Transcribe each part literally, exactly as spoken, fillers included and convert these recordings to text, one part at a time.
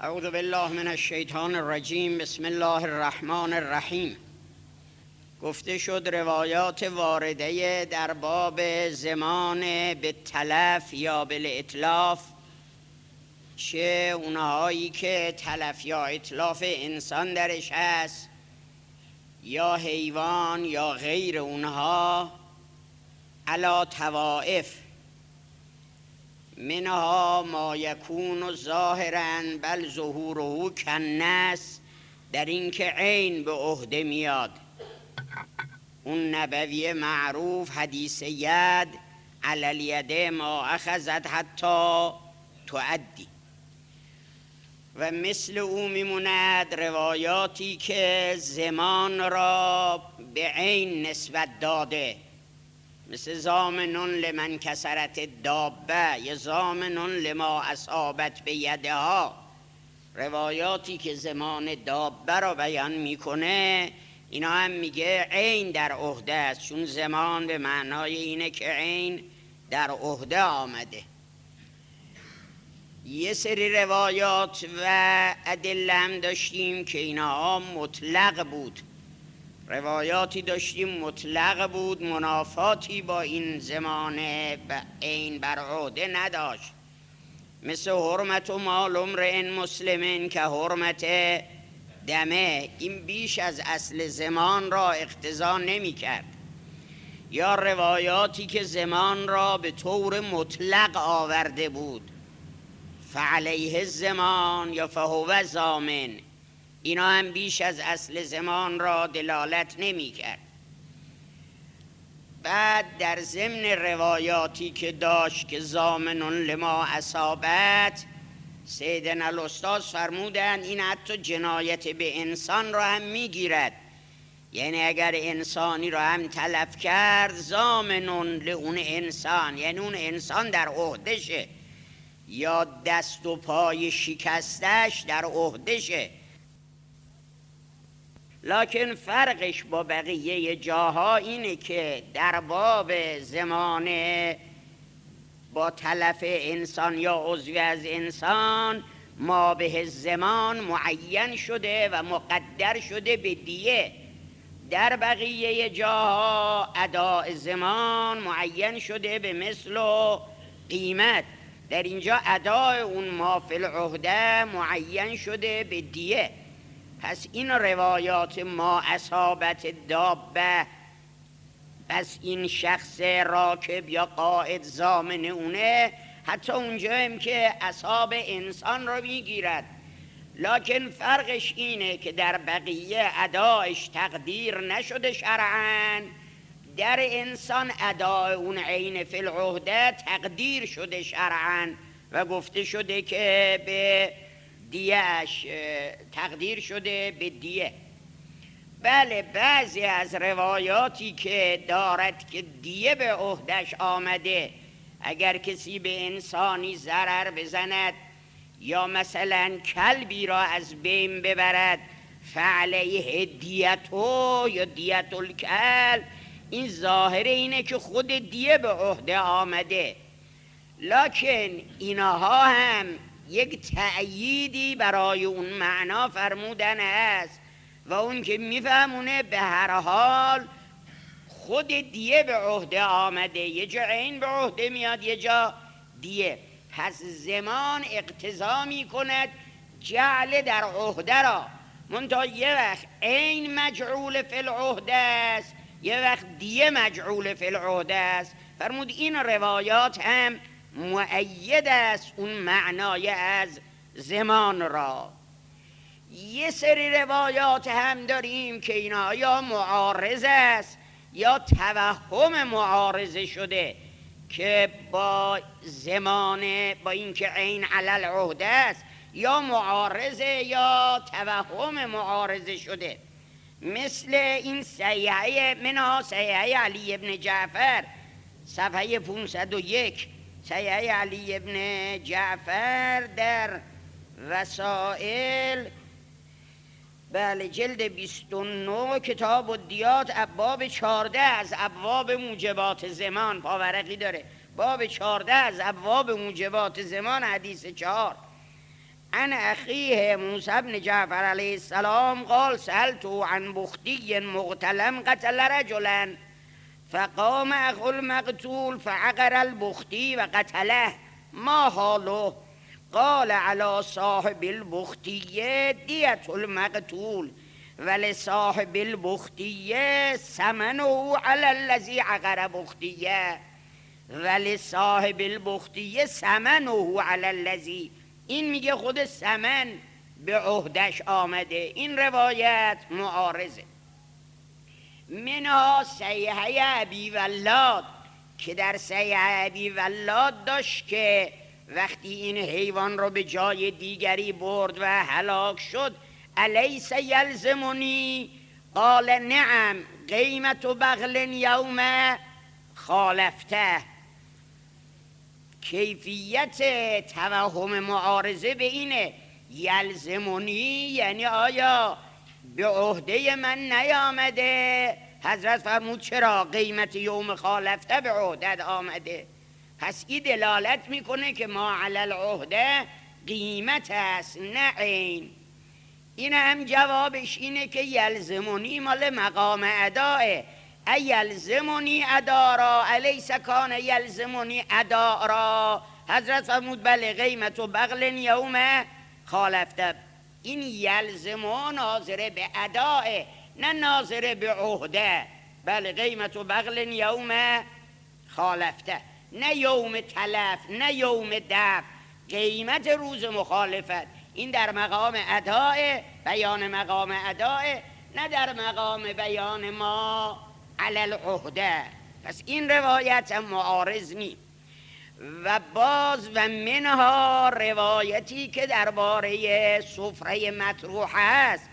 اعوذ بالله من الشیطان الرجیم. بسم الله الرحمن الرحیم. گفته شد روایات وارده در باب زمان به تلف یا به اتلاف، چه اونهایی که تلف یا اتلاف انسان درش هست یا حیوان یا غیر اونها، علا توائف منها ما یکون ظاهرا بل ظهوره کنس، در این که عین به عهده میاد. اون نبوی معروف حدیث ید علی الید ما اخذت حتی تؤدی. و مثل او میموند روایاتی که زمان را به عین نسبت داده، مثل زامنون لمن کسرت دابه یا زامنون لما اصابت به یدها. روایاتی که زمان دابه را بیان میکنه اینا هم میگه عین در عهده است، چون زمان به معنای اینه که عین در عهده آمده. یه سری روایات و ادله هم داشتیم که اینها مطلق بود. روایاتی داشتیم مطلق بود، منافاتی با این زمانه عین بر عهده نداشت، مثل حرمت و مال امرئ مسلمین که حرمت دمه. این بیش از اصل زمان را اقتضا نمی کرد. یا روایاتی که زمان را به طور مطلق آورده بود، فعلیه زمان یا فهو زامن، اینا هم بیش از اصل زمان را دلالت نمی کرد. بعد در ضمن روایاتی که داشت که زامنون لما اصابت، سیدنا الاستاذ فرمودن این حتی جنایت به انسان را هم میگیرد. یعنی اگر انسانی را هم تلف کرد، زامنون لون انسان، یعنی اون انسان در عهدشه، یا دست و پای شکستش در عهدشه. لکن فرقش با بقیه جاها اینه که در باب زمانه با تلف انسان یا عضوی از انسان ما به زمان معین شده و مقدر شده به دیه. در بقیه جاها اداء زمان معین شده به مثل و قیمت. در اینجا اداء اون ما فی العهده معین شده به دیه. پس این روایات ما اصابت دابه، پس این شخص راکب یا قائد ضامن اونه، حتی اونجا هم که اصاب انسان رو میگیرد. لکن فرقش اینه که در بقیه ادایش تقدیر نشده شرعاً، در انسان ادای اون عین فی العهده تقدیر شده شرعاً و گفته شده که به دیهش تقدیر شده به دیه. بله، بعضی از روایاتی که دارد که دیه به عهدش آمده، اگر کسی به انسانی ضرر بزند یا مثلا کلبی را از بین ببرد، فعلیه دیتو یا دیت الکلب، این ظاهر اینه که خود دیه به عهده آمده. لکن اینها هم یک تأییدی برای اون معنا فرمودن است و اون که میفهمونه به هر حال خود دیه به عهده آمده، یه جا عین به عهده میاد یه جا دیه. پس زمان اقتضا میکند جعل در عهده را، منتها یه وقت عین مجعول فی العهده است، یه وقت دیه مجعول فی العهده است. فرمود این روایات هم مؤید است اون معنای از زمان را. یه سری روایات هم داریم که اینا یا معارض است یا توهم معارضه شده که با زمان، با اینکه عین علی العهده است، یا معارضه یا توهم معارضه شده. مثل این صحیحه منها صحیحه علی ابن جعفر صفحه پانصد و یک، صحیحه علی ابن جعفر در رسائل، بله جلد بیست و نه، کتاب الدیات، باب چهارده از ابواب موجبات زمان، پاورقی داره، باب چهارده از ابواب موجبات زمان، حدیث چهار. عن اخیه موسی بن جعفر علیه السلام قال سألت عن بختی مقتلم قتل رجلا فقام اخو المقتول فعقر البختی و قتله ما حاله قال على صاحب البختیه دیت المقتول ولصاحب البختیه ثمنه علی الذی عقر بختیه ولصاحب البختیه ثمنه علی الذی. این میگه خود ثمن به عهدش آمده. این روایت معارضه. منها صحیحه ابی ولاد که در صحیح ابی ولاد داشت که وقتی این حیوان رو به جای دیگری برد و هلاک شد الیس یلزمونی قال نعم قیمت بغل یوم خالفته. کیفیت توهم معارضه به اینه یلزمونی یعنی آیا به عهده من نیامده؟ حضرت فرمود چرا قیمت یوم خالفته به عهدت آمده. پس این دلالت میکنه که ما علی العهده قیمت است نه عین. این هم جوابش اینه که یلزمونی مال مقام ادائه. ای یلزمونی ادا را الیس کان یلزمونی ادا را. حضرت فرمود بله قیمت و بغل یوم خالفته. این یلزمون ناظره به ادائه نه ناظره به عهده. بله قیمت و بغل یوم خالفته نه یوم تلف نه یوم دفع. قیمت روز مخالفت این در مقام ادائه، بیان مقام ادائه، نه در مقام بیان ما علی العهده. پس این روایت هم معارض نی. و باز و منها روایتی که درباره سفره مطروح است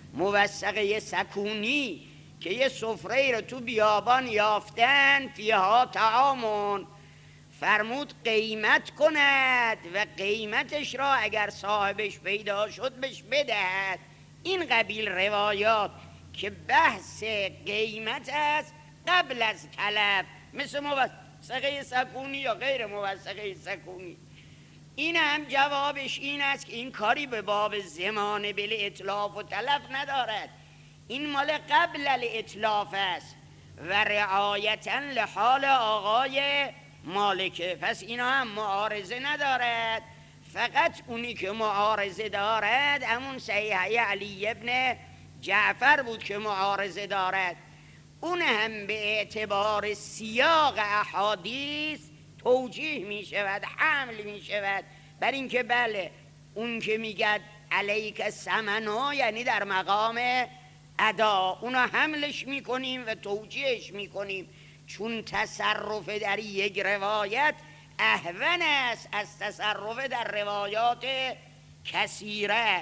موثقه سکونی که یه سفره رو تو بیابان یافتن فیها طعامون فرمود قیمت کند و قیمتش را اگر صاحبش پیدا شد بهش بدهد. این قبیل روایات که بحث قیمت است قبل از طلب مثل موثقه سکونی یا غیر موثقه سکونی. این هم جوابش این است که این کاری به باب زمان بل اطلاف و تلف ندارد. این مال قبل الاطلاف است و رعایتا لحال آقای مالکه. پس اینا هم معارضه ندارد. فقط اونی که معارضه دارد همون صحیحه علی ابن جعفر بود که معارضه دارد. اون هم به اعتبار سیاق احادیث توجیه می شود، حمل می شود بر اینکه بله اون که میگد علیک ثمنو یعنی در مقام ادا اونا حملش میکنیم و توجیهش میکنیم چون تصرف در یک روایت اهون است از تصرف در روایات کثیره.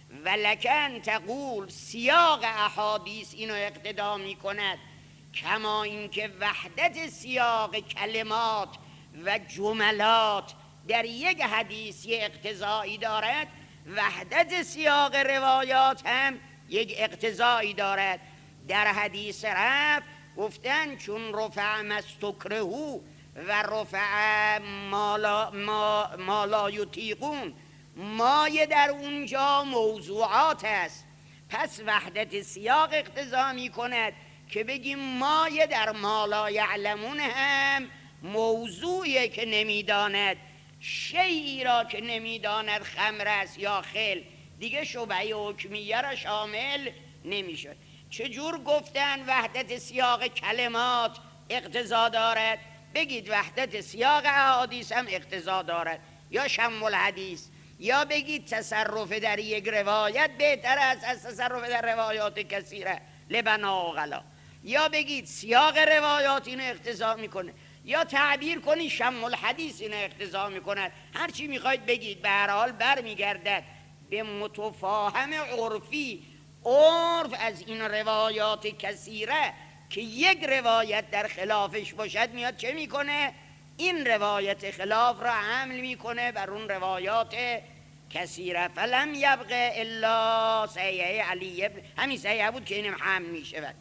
ولکن تقول سیاق احادیث اینو اقتضا میکند کما اینکه وحدت سیاق کلمات و جملات در یک حدیث یک اقتضایی دارد وحدت سیاق روایات هم یک اقتضایی دارد. در حدیث رفع گفتن چون رفع مستکرهو و رفع مالا, ما مالا یطیقون مایه در اونجا موضوعات است. پس وحدت سیاق اقتضا می کند که بگیم مایه در مالا یعلمون هم موضوعی که نمیداند شیئی را که نمیداند خمر است یا خل دیگه شبهه حکمیه را شامل نمیشد. چجور گفتن وحدت سیاق کلمات اقتضا دارد؟ بگید وحدت سیاق احادیث هم اقتضا دارد یا شم الحدیث، یا بگید تصرف در یک روایت بهتر است از تصرف در روایات کثیره لبنا و غلا، یا بگید سیاق روایات اینو اقتضا میکنه، یا تعبیر کنی شم الحدیث اینو اقتضا میکنه. هر چی میخواید بگید به هر حال برمیگردد به متفاهم عرفی. عرف از این روایات کثیره که یک روایت در خلافش باشد میاد چه میکنه؟ این روایت خلاف را حمل میکنه بر اون روایات کثیره. فلم یبقى الا صحیحه علی ابن، همین صحیحه بود که اینم حمل میشود.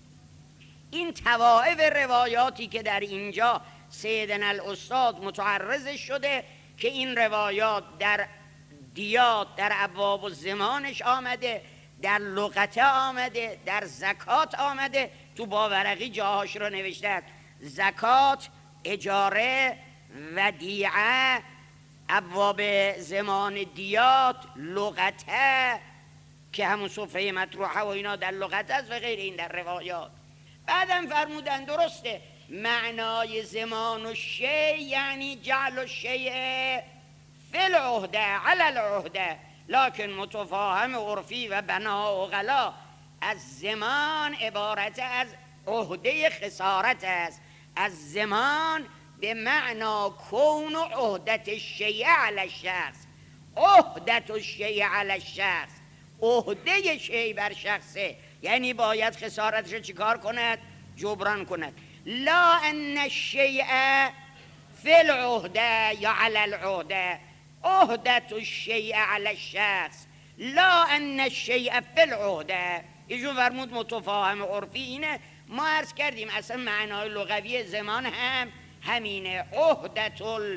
این توائف روایاتی که در اینجا سیدنا الاستاد متعرض شده که این روایات در دیات در ابواب و زمانش آمده، در لغت آمده، در زکات آمده. تو باورقی جاهاش رو نوشته، زکات، اجاره، ودیعه، ابواب زمان دیات، لغته که همون صفحه مطروحه و اینا در لغت است و غیر این در روایات. بعدم فرمودن درسته معنای زمان و شیء یعنی جعل الشیء فی العهده علی العهده، لکن متفاهم عرفی و بنا و غلا از زمان عبارت از عهده خسارت است. از زمان به معنا کون عهدت الشیء علی الشخص، عهدت الشیء علی الشخص، عهده شیء بر شخصه، یعنی باید خسارتش رو چیکار کند؟ جبران کند. لا ان الشیء فی العهده یا علی العهده، عهدت الشیء علی الشخص لا ان الشیء فی العهده. ایشون فرمود متفاهم عرفی اینه. ما عرض کردیم اصلا معنای لغوی زمان هم همینه، عهدت ال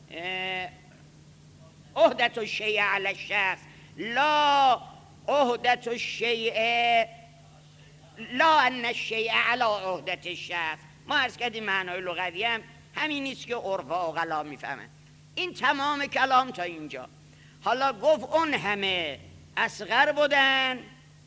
عهدت الشیء علی الشخص لا عهدت الشیء لا ان الشیء علی عهدت الشخص. ما عرض کردیم معنای لغوی هم همین نیست که عرف و غلا میفهمن. این تمام کلام تا اینجا. حالا گفت اون همه اصغر بودن،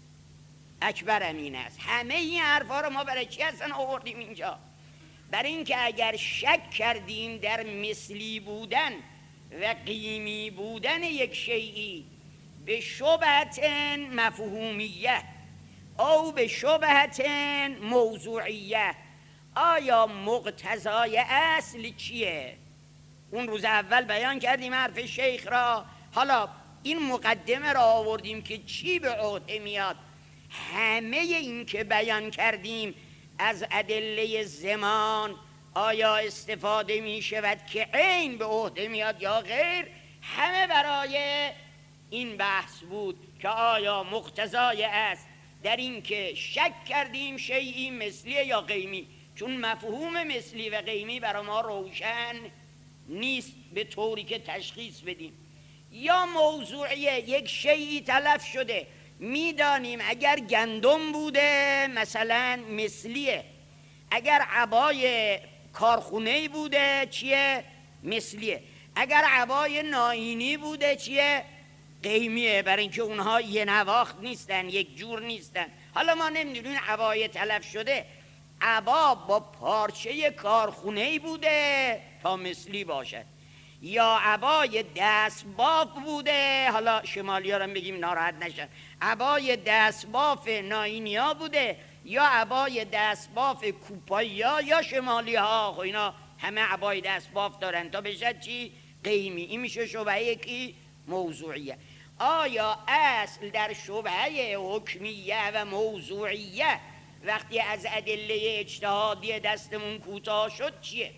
اکبر امین است. همه این حرفا رو ما برای چی اصلا آوردیم اینجا؟ برای اینکه اگر شک کردیم در مثلی بودن و قیمی بودن یک شیئی به شبهت مفهومیه او به شبهت موضوعیه، آیا مقتضای اصل چیه؟ اون روز اول بیان کردیم حرف شیخ را. حالا این مقدمه را آوردیم که چی به عهده میاد. همه این که بیان کردیم از ادله زمان آیا استفاده می شود که عین به عهده میاد یا غیر، همه برای این بحث بود که آیا مقتضای است در این که شک کردیم شیئی مثلی یا قیمی، چون مفهوم مثلی و قیمی برای ما روشن نیست به طوری که تشخیص بدیم. یا موضوعیه، یک شیئی تلف شده، میدانیم اگر گندم بوده مثلا مثلیه، اگر عبای کارخونه بوده چیه؟ مثلیه، اگر عبای ناینی بوده چیه؟ قیمیه، برای اینکه اونها یه نواخت نیستن، یک جور نیستن. حالا ما نمیدونیم عبای تلف شده عبا با پارچه کارخونه بوده تا مثلی باشد، یا عبای دست باف بوده، حالا شمالی ها رو بگیم ناراحت نشن، عبای دست باف ناینی ها بوده، یا عبای دست باف کوپایی ها یا شمالی ها، خب اینا همه عبای دست باف دارن تا بشد چی؟ قیمی. این میشه شبهه یکی موضوعیه. آیا اصل در شبهه حکمیه و موضوعیه وقتی از ادله اجتهادی دستمون کوتاه شد چیه؟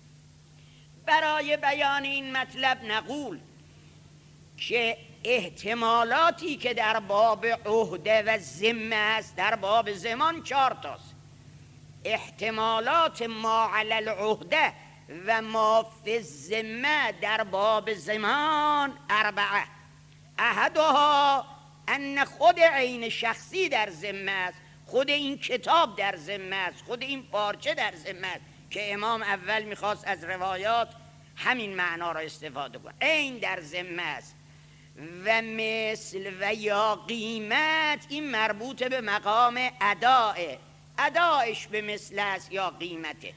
برای بیان این مطلب نقول که احتمالاتی که در باب عهده و ذمه است در باب زمان چهار تاست. احتمالات ما علی العهده و ما فی الذمه در باب زمان اربعه. احدها ان خود عین شخصی در ذمه است، خود این کتاب در ذمه است، خود این پارچه در ذمه است که امام اول میخواست از روایات همین معنا را استفاده کنه. عین در ذمه است. و مثل و یا قیمت این مربوط به مقام اداء، ادایش به مثل است یا قیمته.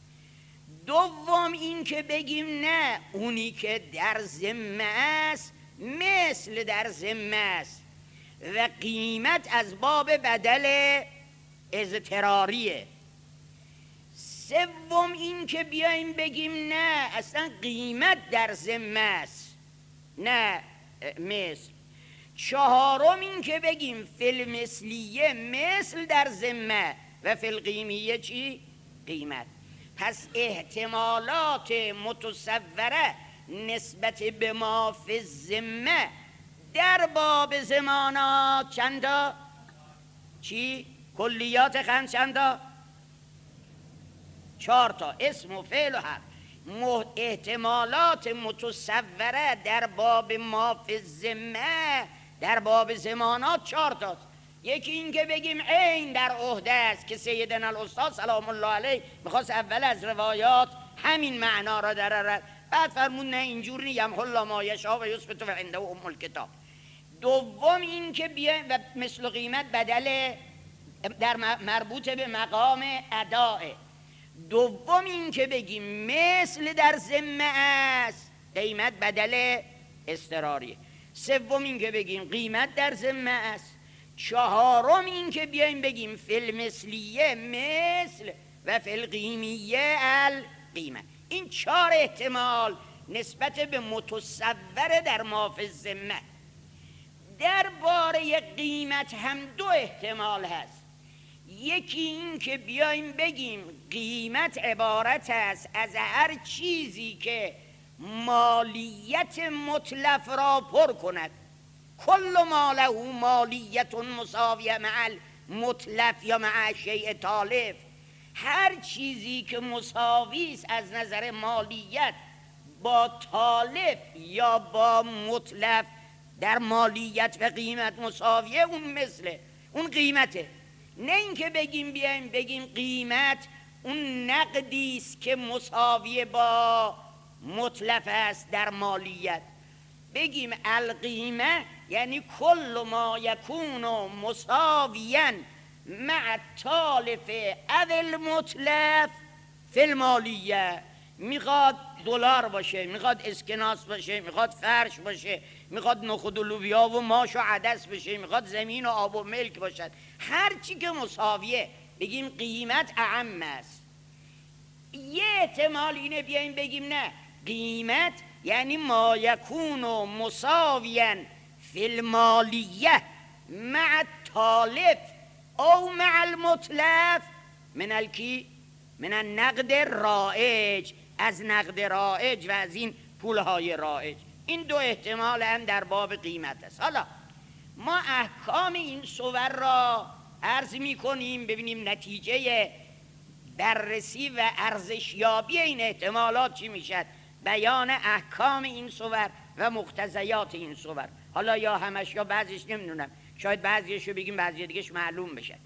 دوم این که بگیم نه اونی که در ذمه است مثل در ذمه است و قیمت از باب بدل اضطراریه. سوم این که بیایم بگیم نه اصلا قیمت در ذمه است نه مثل. چهارم این که بگیم فی المثلیه مثل در ذمه و فی القیمیه چی؟ قیمت. پس احتمالات متصوره نسبت به ما فی الذمه در باب زمانات چندا؟ چی؟ کلیات خمس چندا؟ چهار تا، اسم و فعل و حرف. احتمالات متصوره در باب ما فی الذمه، در باب زمانات چهار تاست. یکی این که بگیم عین در عهده است که سیدنا الاستاد سلام الله علیه میخواست اول از روایات همین معنا را درآورد، بعد فرمود نه اینجور نی، یمحو الله ما یشاء و یثبت و عنده ام الکتاب. دوم این که بیایم و مثل قیمت بدل در مربوط به مقام اداء. دوم این که بگیم مثل در ذمه است، قیمت بدل اضطراریه. سوم این که بگیم قیمت در ذمه است. چهارم این که بیایم بگیم فی المثلیه مثل و فی القیمیه القیمه. این چهار احتمال نسبت به متصور در ما فی الذمه. در باره قیمت هم دو احتمال هست. یکی این که بیایم بگیم قیمت عبارت است از هر چیزی که مالیت متلف را پر کند، کل ما له مالیت مساویه مع المتلف یا مع شیء تالف. هر چیزی که مساوی است از نظر مالیت با تالف یا با متلف در مالیت و قیمت مساویه، اون مثله، اون قیمته. نه اینکه بگیم بیایم بگیم قیمت اون نقدی است که مساویه با متلف است در مالیت. بگیم القیمه یعنی کل ما یکون مساویا مع تالف او المتلف فی المالیه. میخواد دلار باشه، میخواد اسکناس باشه، میخواد فرش باشه، میخواد نخود و لوبیا و ماش و عدس باشه، میخواد زمین و آب و ملک باشد، هر چی که مساویه بگیم قیمت اعم است. یه احتمال اینه بیایم بگیم نه، قیمت یعنی ما یکون مساویا فی المالیه مع التالف او مع المتلف من الکی من النقد رایج، از نقد رایج و از این پولهای رایج. این دو احتمال هم در باب قیمت است. حالا ما احکام این صور را عرض می کنیم ببینیم نتیجه بررسی و ارزشیابی این احتمالات چی میشد، بیان احکام این صور و مقتضیات این صور. حالا یا همش یا بعضیش نمیدونم، شاید بعضیشو بگیم بعضی دیگهش معلوم بشه.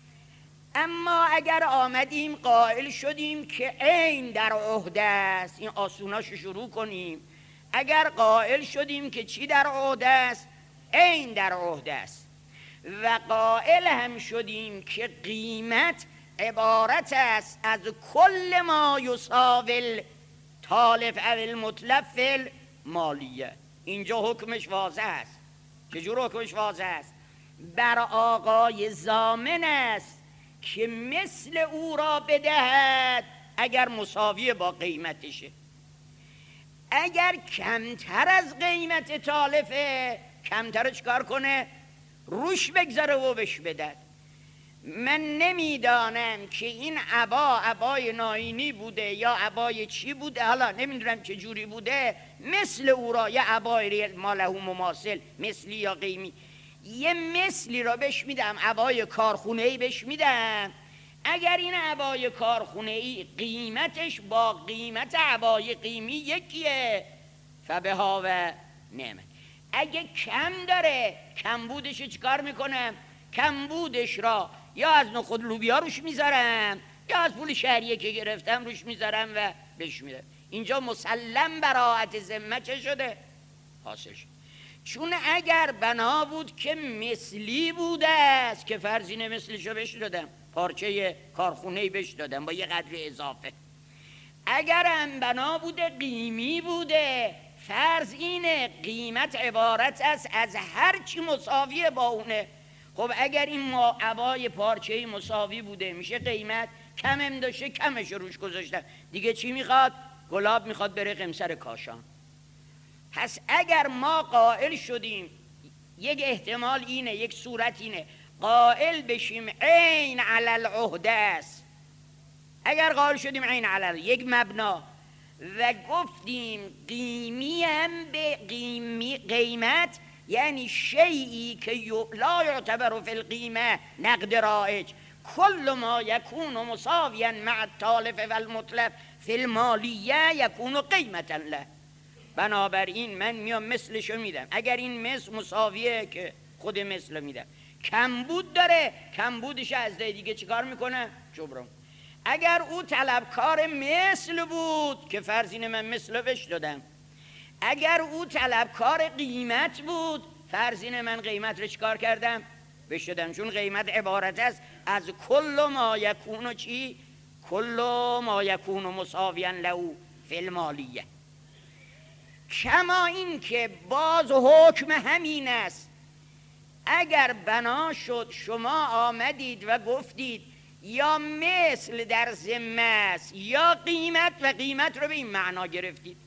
اما اگر آمدیم قائل شدیم که عین در عهده است، این آسوناشو شروع کنیم. اگر قائل شدیم که چی در عهده است، عین در عهده است، و قائل هم شدیم که قیمت عبارت است از کل ما یساوی التالف او المتلف فی المالیه، اینجا حکمش واضح است. چجور حکمش واضح است؟ بر آقای ضامن است که مثل او را بدهد اگر مساوی با قیمتشه. اگر کمتر از قیمت تالفه، کمتر چکار کنه؟ روش بگذاره و بش بدد. من نمیدانم که این عبا عبای ناینی بوده یا عبای چی بوده، حالا نمیدونم چه جوری بوده، مثل او را یا عبای ماله مماثل مثلی یا قیمی، یه مثلی را بش میدم، عبای کارخونه‌ای بش میدم. اگر این عبای کارخونه‌ای قیمتش با قیمت عبای قیمی یکیه فبها و نعمت. اگه کم داره، کمبودش چیکار میکنم؟ کمبودش را یا از نخود لوبیا روش میذارم یا از پول شهریه که گرفتم روش میذارم و بهش میدم. اینجا مسلم براعت ذمه چه شده؟ حاصل شد. چون اگر بنا بود که مثلی بوده است که فرضینه مثلشو بهش دادم، پارچه کارخونه‌ای بهش دادم با یه قدر اضافه. اگر هم بنا بوده قیمی بوده، فرض اینه قیمت عبارت است از هر چی مساویه با اونه. خب اگر این ما عبای پارچه‌ای مساوی بوده میشه قیمت، کم هم داشته کمش روش گذاشتم، دیگه چی میخواد؟ گلاب میخواد بره قمصر کاشان. پس اگر ما قائل شدیم، یک احتمال اینه، یک صورت اینه، قائل بشیم عین علی العهده است. اگر قائل شدیم عین علی یک مبنا و گفتیم قیمی هم به قیمی قیمت یعنی شیئی که لا یعتبر فی القیمه نقد رایج، کل ما یکون مساویا مع التالف و المتلف فی المالیه یکون قیمتا له. بنابراین من میام مثلشو میدم. اگر این مثل مساویه که خود مثل میدم، کمبود داره کمبودش از دیگه چیکار میکنه؟ جبران. اگر او طلبکار مثل بود که فرضین من مثل بهش دادم، اگر او طلبکار قیمت بود فرضین من قیمت رو چیکار کردم؟ بهش دادم. چون قیمت عبارت است از کل ما یکون و چی؟ کل ما یکون مساویا له فی المالیه. کما این که باز حکم همین است. اگر بنا شد شما آمدید و گفتید یا مثل در ذمه است یا قیمت، و قیمت رو به این معنا گرفتید،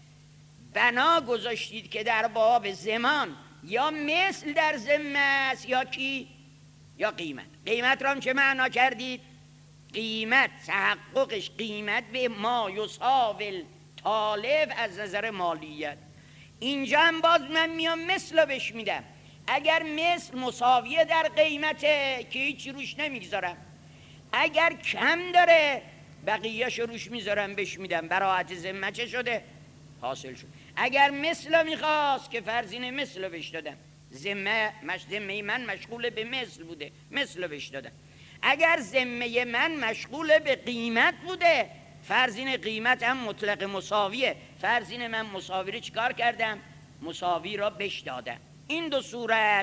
بنا گذاشتید که در باب زمان یا مثل در ذمه است یا کی؟ یا قیمت. قیمت رو هم چه معنا کردید؟ قیمت تحققش قیمت به ما یساوی طالب از نظر مالیت. اینجا هم باز من میام مثل بهش میدم. اگر مثل مساویه در قیمته که هیچی روش نمیگذارم، اگر کم داره بقیهش روش میذارم بهش میدم. براحت ذمه چه شده؟ حاصل شد. اگر مثل میخواست که فرضین مثل بهش دادم، ذمه مش ذمه من مشغول به مثل بوده، مثل بهش دادم. اگر ذمه من مشغول به قیمت بوده فرضین قیمت هم مطلق مساویه، فرضین من مساوی رو چیکار کردم؟ مساوی را بهش دادم. این دو صورت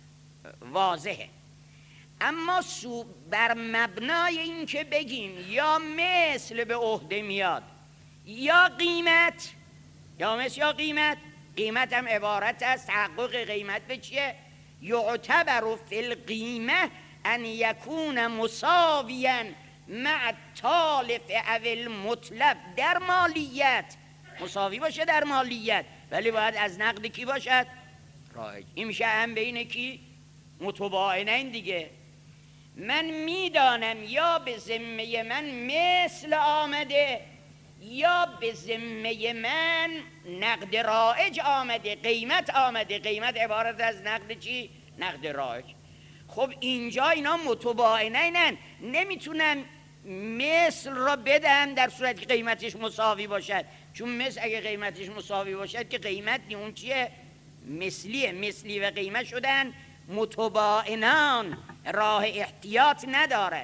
واضحه. اما بر مبنای این که بگیم یا مثل به عهده میاد یا قیمت، یا مثل یا قیمت، قیمت هم عبارت است تحقق قیمت به چیه؟ یعتبر فی القیمه ان یکون مساویا مع تالف او المطلب در مالیت. مساوی باشه در مالیت ولی باید از نقد کی باشد؟ رایج. این میشه هم بین کی؟ متباینین دیگه. من میدانم یا به ذمه من مثل آمده یا به ذمه من نقد رایج آمده، قیمت آمده. قیمت عبارت از نقد چی؟ نقد رایج. خب اینجا اینا متباینن، نمیتونم مثل را بدم در صورت که قیمتش مساوی باشد. چون مثل اگه قیمتش مساوی باشد که قیمت اون چیه؟ مثلیه. مثلی و قیمت شدن متباینان، راه احتیاط ندارد.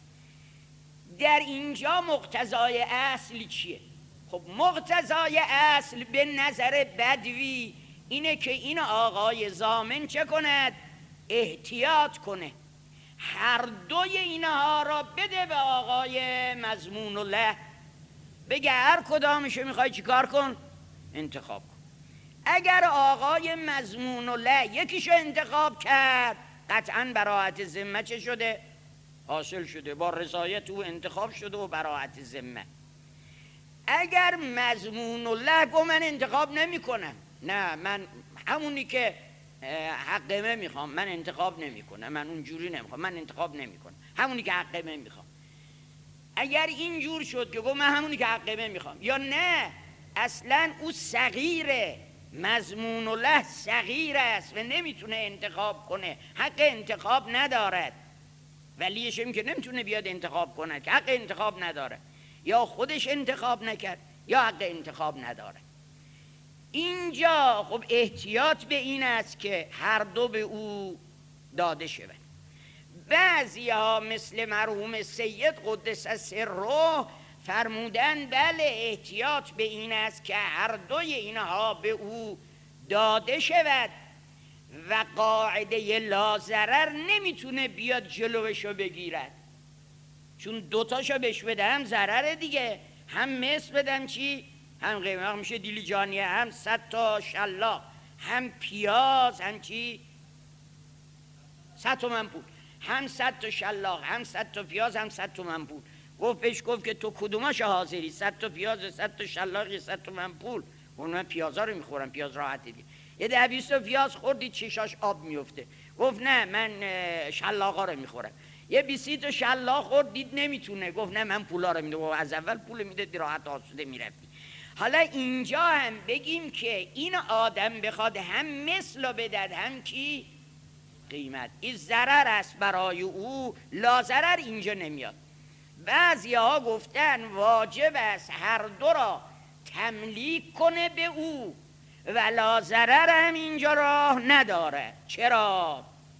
در اینجا مقتضای اصل چیه؟ خب مقتضای اصل به نظر بدوی اینه که این آقای ضامن چه کند؟ احتیاط کنه، هر دوی اینها را بده به آقای مضمون له، بگه هر کدامشو میخوای چیکار کن؟ انتخاب کن. اگر آقای مضمون له یکیشو انتخاب کرد قطعاً براحت ذمه چه شده؟ حاصل شده، با رضایت او انتخاب شده و براحت ذمه. اگر مضمون له گفت من انتخاب نمی کنم، نه من همونی که حقمه میخوام من انتخاب نمی کنم، من اونجوری نمیخوام، من انتخاب نمی کنم، همونی که حقمه میخوام. اگر اینجور شد که گفت من همونی که حقمه میخوام، یا نه اصلا او صغیره، مضمون له صغیر است و نمیتونه انتخاب کنه، حق انتخاب ندارد، ولیش هم که نمیتونه بیاد انتخاب کنه که حق انتخاب نداره، یا خودش انتخاب نکرد یا حق انتخاب نداره. اینجا خب احتیاط به این است که هر دو به او داده شود. بعضی ها مثل مرحوم سید قدس سره فرمودن بله احتیاط به این است که هر دوی اینها به او داده شود و قاعده لا ضرر نمیتونه بیاد جلوشو بگیرد، چون دوتاشو بهش بدم ضرره دیگه. هم مثل بدم چی؟ هم قیمت میشه دیلیجانیه، هم صد تا شلاق، هم پیاز، هم چی؟ صد تومن پول، هم صد تا شلاق، هم صد تا پیاز، هم صد تومن پول. گفت بهش گفت که تو کدوماش حاضری؟ صد تا پیاز، صد تا شلاق، صد تومن پول. اون من پیازا رو میخورم، پیاز راحت دیگه. یه ده بیست تا پیاز خوردی چشاش آب میفته. گفت نه من شلاقا رو میخورم. یه بیست تا شلاق خورد دید نمیتونه، گفت نه من پولا رو میده. از اول پول میده راحت آسوده میرفتی. حالا اینجا هم بگیم که این آدم بخواد هم مثل بدد هم کی؟ قیمت. این ضرر است برای او، لا ضرر اینجا نمیاد. بعضی ها گفتن واجب است هر دو را تملیک کنه به او و لا ضرر هم اینجا راه نداره. چرا؟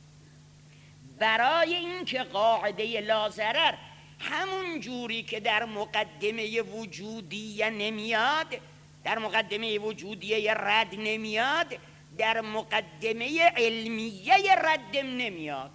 برای اینکه قاعده لا ضرر همون جوری که در مقدمه وجودیه نمیاد، در مقدمه وجودیه رد نمیاد، در مقدمه علمیه ردم نمیاد.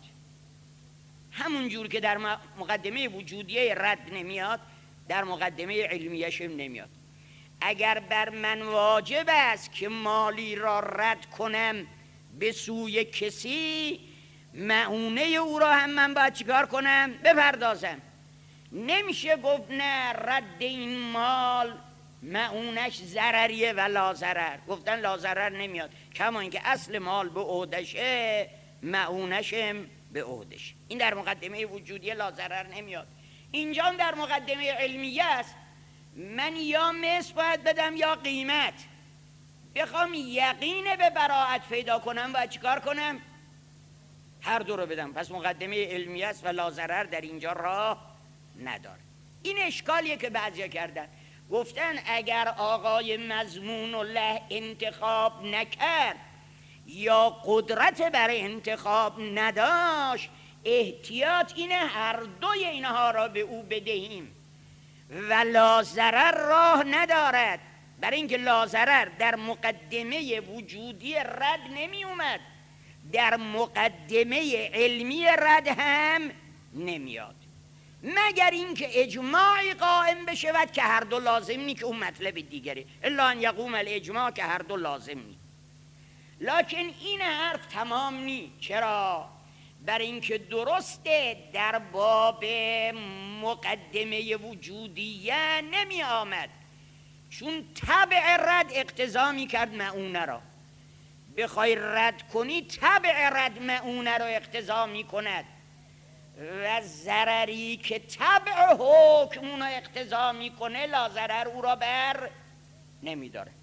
همون جور که در مقدمه وجودیه رد نمیاد، در مقدمه علمیه‌شم نمیاد. اگر بر من واجب است که مالی را رد کنم به سوی کسی، معونه او را هم من باید چیکار کنم؟ بپردازم. نمیشه گفت نه رد این مال معونش ضرریه و لا ضرر. گفتن لا ضرر نمیاد، کما اینکه اصل مال به عهدشه، معونشم به عهدش. این در مقدمه وجودی لا ضرر نمیاد. اینجا در مقدمه علمیه است. من یا مثل باید بدم یا قیمت. بخوام یقین به براءت پیدا کنم باید چیکار کنم؟ هر دو رو بدم. پس مقدمه علمیه است و لا ضرر در اینجا راه نداره. این اشکالیه که بعضیا کردن، گفتن اگر آقای مضمون الله انتخاب نکرد یا قدرت بر انتخاب نداشت، احتیاط اینه هر دوی اینها را به او بدهیم و لا ضرر راه ندارد. برای اینکه لا ضرر در مقدمه وجودی رد نمی اومد، در مقدمه علمی رد هم نمیاد، مگر اینکه اجماعی قائم بشود که هر دو لازم نی، که اون مطلب دیگره، الا ان یقوم الاجماع که هر دو لازم نی. لکن این حرف تمام نی. چرا؟ برای اینکه درسته در باب مقدمه وجودیه نمی آمد، چون طبع رد اقتضا می کرد معونه را. بخوای رد کنی طبع رد معونه را اقتضا می کند و ضرری که طبع حکم اون را اقتضا می کنه لا ضرر او را بر نمی داره.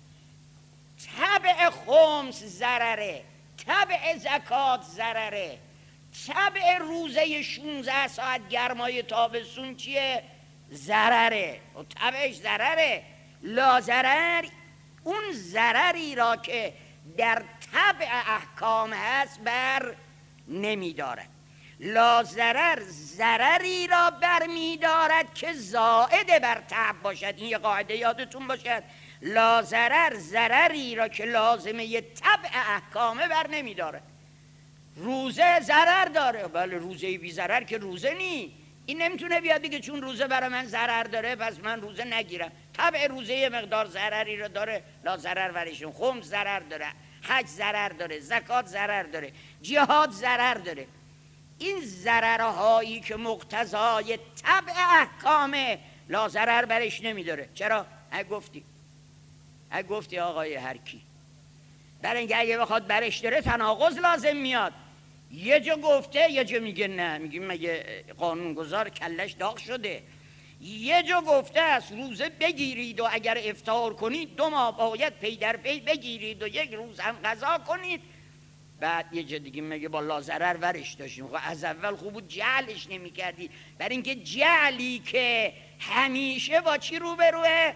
طبع خمس ضرره، طبع زکات ضرره، طبع روزه شونزده ساعت گرمای تابستون چیه؟ ضرره. و طبعش ضرره. لا ضرر اون ضرری را که در طبع احکام هست بر نمی داره. لا ضرر ضرری را بر می دارد که زائد بر طبع باشد. این یه قاعده یادتون باشد. لا ضرر ضرری را که لازمه یه طبع احکامه بر نمی داره. روزه ضرر داره، بله روزه بی ضرر که روزه نی. این نمیتونه بیاد بگه چون روزه برای من ضرر داره پس من روزه نگیرم. طبع روزه یه مقدار ضرری رو داره، لا ضرر ورشون. خمس ضرر داره، حج ضرر داره، زکات ضرر داره، جهاد ضرر داره. این ضررهایی که مقتضای طبع احکامه لا ضرر برش نمیداره. چرا؟ اگه گفتی اگه گفتی آقای هر کی، برای اینکه اگه بخواد برش داره تناقض لازم میاد. یه جا گفته یه جا میگه نه، میگیم مگه قانونگذار کلش داغ شده. یه جا گفته است روزه بگیرید و اگر افطار کنید دو ماه باید پی در پی بگیرید و یک روز هم قضا کنید. بعد یه جا دیگه میگه با لا ضرر ورش داشتیم. از اول خوب بود جعلش نمی کردی، برای اینکه جعلی که همیشه با چی روبروه؟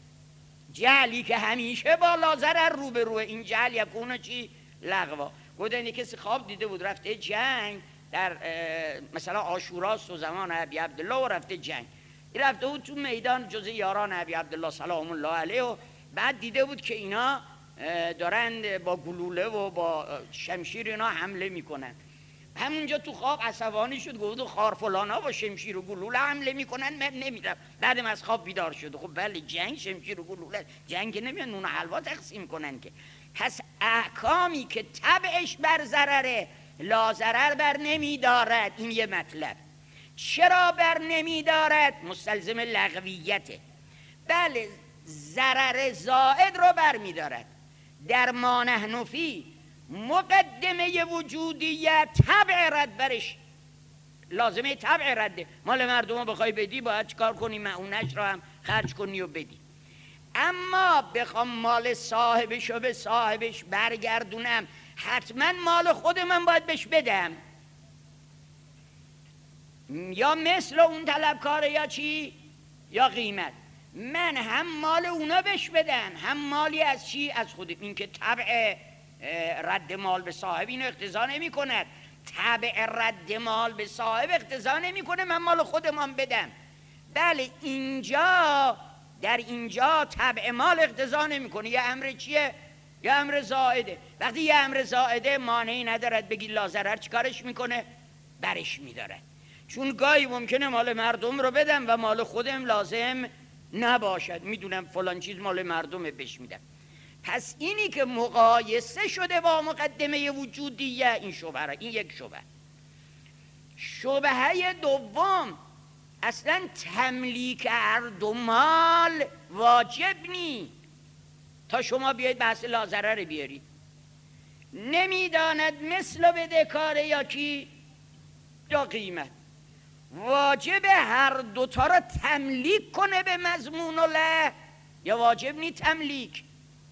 جعلی که همیشه با لا ضرر روبروه. این جعل یکونه چی؟ لغوا. گفتن کسی خواب دیده بود رفته جنگ، در مثلا عاشوراست و زمان ابی عبدالله و رفته جنگ، این رفته بود تو میدان جز یاران ابی عبدالله سلام الله علیه و بعد دیده بود که اینا دارن با گلوله و با شمشیر اینا حمله میکنن. همونجا تو خواب عصبانی شد، گفت خار فلانا با شمشیر و گلوله حمله میکنن، من نمیرم. بعدم از خواب بیدار شد. خب بله جنگ شمشیر و گلوله، جنگ نمیان نون و حلوا تقسیم کنن که. پس احکامی که طبعش بر ضرره لا ضرر بر نمیدارد. این یه مطلب. چرا بر نمیدارد؟ مستلزم لغویته. بله ضرر زائد رو بر میدارد. در ما نحن فی مقدمه وجودیت طبع رد برش لازمه طبع رده. مال مردم بخوای بدی باید چکار کنی؟ معونش را هم خرج کنی و بدی. اما بخوام مال صاحبش رو به صاحبش برگردونم حتما مال خود من باید بهش بدم. یا مثل اون طلبکاره یا چی؟ یا قیمت. من هم مال اونا بهش بدم، هم مالی از چی؟ از خودم. این که طبع رد مال به صاحب اینو اقتضا نمی کند. طبع رد مال به صاحب اقتضا نمی کنه من مال خودمان بدم. بله اینجا در اینجا طبع مال اقتضا نمی کنه. یه امر چیه؟ یه امر زائده. وقتی یه امر زائده مانعی ندارد بگی لازرر چیکارش میکنه؟ برش میداره. چون گاهی ممکنه مال مردم رو بدم و مال خودم لازم نباشد، میدونم فلان چیز مال مردمه بهش میدم. پس اینی که مقایسه شده با مقدمه وجودیه این شبهه را، این یک شبهه. شبهه دوم اصلا تملیک هر دو مال واجب نی تا شما بیاید بحث لازره رو بیاری. نمیداند مثل بدهکاره یا کی یا قیمت. واجب هر دوتا را تملیک کنه به مضمون و له یا واجب نی تملیک؟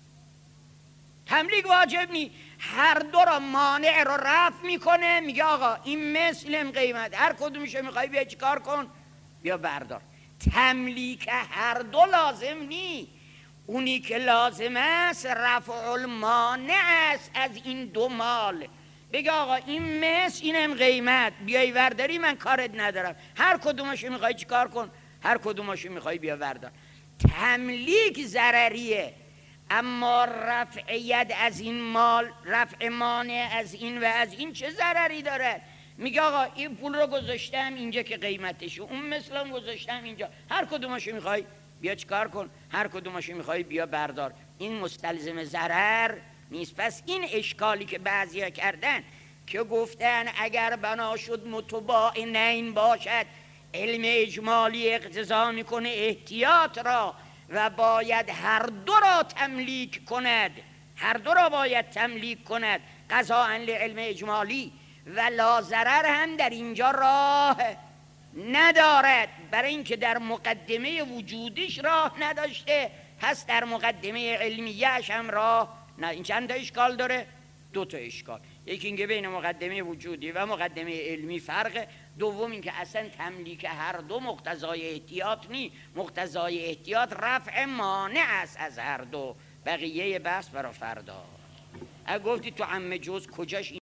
تملیک واجب نی. هر دو را مانع رو رفع میکنه، میگه آقا این مثل این قیمت، هر کدومشو میخوای بیا چیکار کن؟ بیا بردار. تملیک هر دو لازم نی. اونی که لازم است رفع المانع است از این دو مال. بگه آقا این مثل اینم قیمت، بیای ورداری من کارت ندارم، هر کدومشو میخوای چیکار کن؟ هر کدومشو میخوای بیا وردار. تملیک ضرریه، اما رفع ید از این مال، رفع مانع از این و از این چه ضرری داره؟ میگه آقا این پول رو گذاشتم اینجا که قیمتشه، اون مثلا گذاشتم اینجا، هر کدومشو میخوای بیا چیکار کن؟ هر کدومشو میخوای بیا بردار. این مستلزم ضرر نیست. پس این اشکالی که بعضیا کردن که گفتن اگر بنا شد متباینین باشد، علم اجمالی اقتضا میکنه احتیاط را و باید هر دو را تملیک کند، هر دو را باید تملیک کند قضاء لعلم اجمالی، و لا ضرر هم در اینجا راه ندارد، برای اینکه در مقدمه وجودیش راه نداشته، پس در مقدمه علمیهش هم راه نه. این چند تا اشکال داره؟ دو تا اشکال. یکی اینکه بین مقدمه وجودی و مقدمه علمی فرقه. دوم اینکه اصلا تملیک هر دو مقتضای احتیاط نی. مقتضای احتیاط رفع مانع است از هر دو. بقیه بحث برای فردا. اگه گفتی تو عم جز کجاش